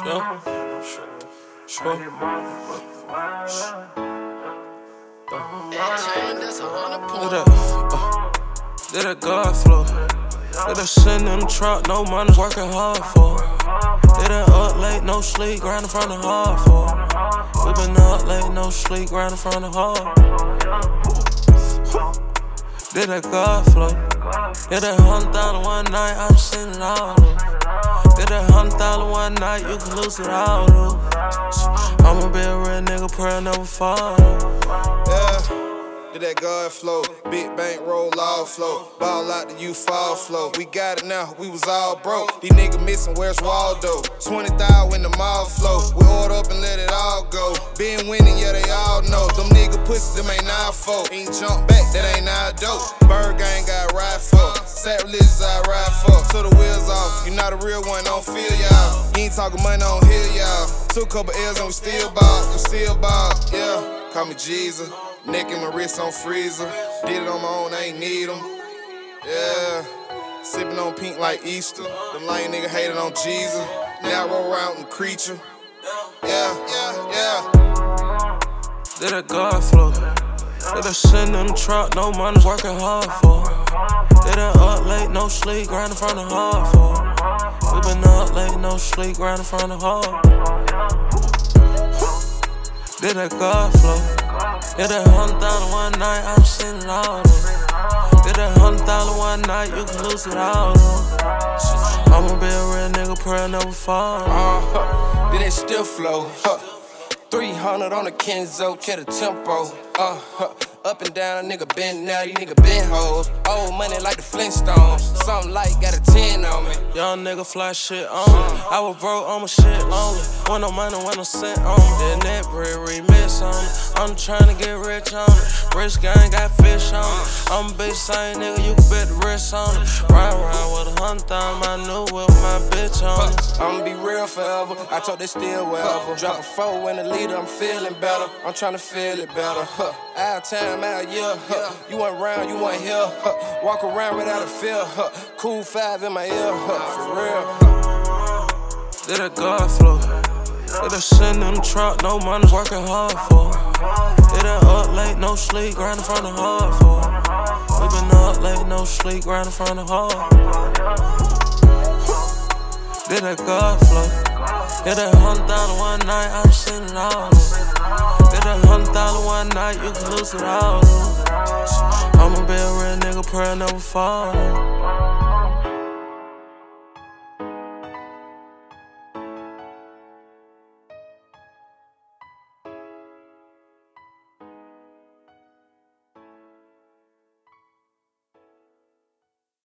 Did that God flow? Did that sitting in the truck, no money, working hard for? Did that up late, no sleep, grinding from the hard for? We been up late, no sleep, grinding from the hard. Did that God flow? Did that $100,000 one night, I'm sitting all over. Did that $100,000 one night, you can lose it all though. I'ma be a real nigga, prayer never fall. Yeah. Did that God flow, big bank roll all flow, ball out the you fall flow. We got it now, we was all broke. These niggas missing, where's Waldo? 20,000 when the mall flow. We order up and let it all go. Been winning, yeah, they all know. Them niggas pussy, them ain't our fault. Ain't jump back, that ain't our dope. Bird gang got ride for. Sat religious, I ride for. Till the wheels off, you not a real one, don't feel y'all. You ain't talking money, don't hear y'all. Took a couple L's and we still ball, yeah. Call me Jesus. Neck and my wrist on freezer. Did it on my own, I ain't need them. Yeah. Sippin' on pink like Easter. Them lame nigga hated on Jesus. Now I roll around and creature. Yeah. Did that God flow? Did that sitting in the truck, no money, working hard for? Did that up late, no sleep, grinding from the hard for? We been up late, no sleep, grinding from the hard. Did that God flow? Did that $100,000 one night, I'm sitting all over. Did that $100,000 one night, you can lose it all though. I'ma be a real nigga, prayer never fall. Did that still flow? 300 on the Kenzo, kill the tempo. Up and down, nigga bend now, you nigga bend hoes. Old money like the Flintstones. Something like got a 10 on me. Young nigga fly shit on me. I was broke on my shit lonely. Want no money, want no cent on me. That net bread remix on me. I'm tryna get rich on it. Rich gang got fish on it. I'm a bitch same nigga, you can bet the wrist on it. Ride around with 100,000, my new whip, my bitch on it. I'ma be real forever. I told they still wherever. Drop a 4 in the leader, I'm feeling better. I'm tryna feel it better. Out time, out year. You want round, you want here. Walk around without a fear. Cool 5 in my ear. For real. Did that God flow? Did that sitting in the truck, no money, working hard for? Did that up late, no sleep, grinding from the hard for? We been up late, no sleep, grinding from the hard. Did that God flow? Did that $100,000 one night, I'm sitting all over. Did that $100,000 one night, you can lose it all though. I'ma be a real nigga, prayer never fall.